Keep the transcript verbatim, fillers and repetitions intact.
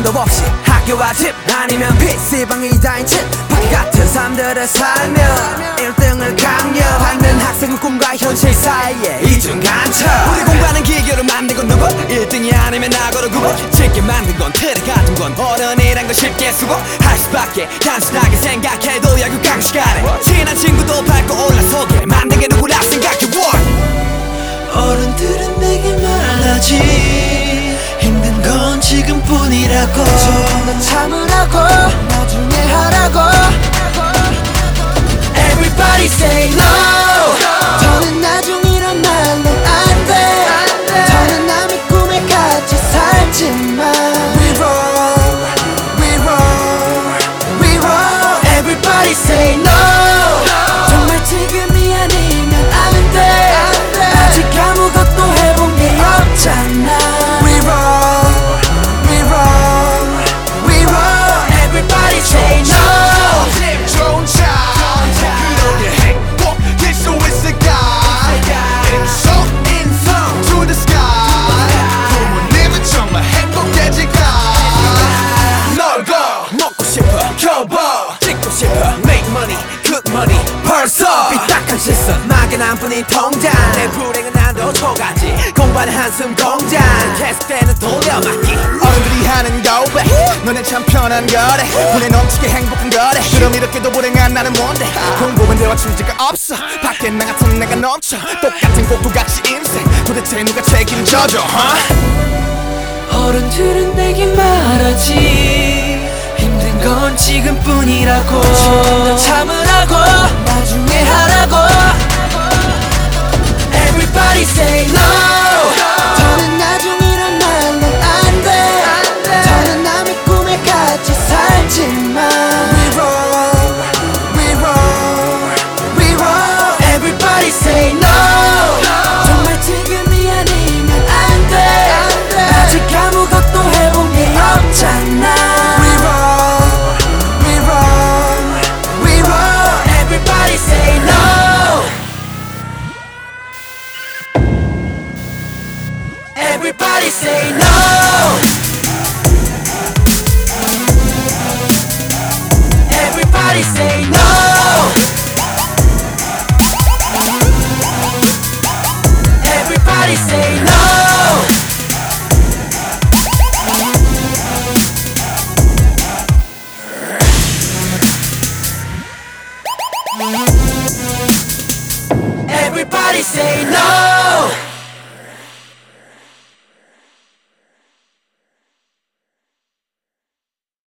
수도 없이 학교와 집 아니면 피시방이다인 집 바퀴 같은 삶들을 살며 일 등을 강요하는 학생의 꿈과 현실 사이에 이중간첩. 우리 공부하는 기교를 만든 건 누구? 일 등이 아니면 나고로 구분. 쉽게 만든 건 틀에 가둔 건 어른이란 걸 쉽게 수고할 수밖에. 단순하게 생각해도 약육강 시간에 친한 친구도 밟고 올라서게 만든 게 누구라 생각해. 어른들은 내게 말하지 힘든 건 지금뿐이라고. 조금 더 참으라고 나중에 하라고. Everybody say no. 더는 나중이란 말로 안돼. 더는 남의 꿈에 갇혀 살지만 We roll, we roll, we roll. Everybody say no. 정말 지금이 아니면 안돼. 아직 아무것도 해본 게 없잖아. We roll, we roll, we roll. Everybody say no. 기분 좋은 차 그러게 행복할 수 있을까. 인성 인성 to the sky. 부모님은 정말 행복해질까. 놀고 먹고 싶어 겨워 찍고 싶어 make money good money 벌써 삐딱한 시선 막연한 뿐인 통장. 내 불행은 난도 초가지 공부하는 한숨 공장. 계속되는 돌려막기 어른들이 하는 고백 너네 참 편한 거래. 분에 넘치게 행복한 거래. 그럼 이렇게도 불행한 나는 뭔데. 공부는 대화 취지가 없어. 밖에 나 같은 내가 넘쳐. 똑같은 꼭두같이 인생 도대체 누가 책임져줘 huh? 어른들은 내게 말하지 힘든 건 지금뿐이라고. 조금 더 참으라고 나중에 하라고. Everybody say no. 더는 나중이란 말로 안돼. 더는 남의 꿈에 갇혀 살지만 We roll, we roll, we roll. Everybody say no. 정말 지금이 아니면 안돼. 아직 아무것도 해본 게 없잖아. We roll, we roll, we roll. Everybody say no. Everybody say no. Everybody say no. Everybody say no. Everybody say no.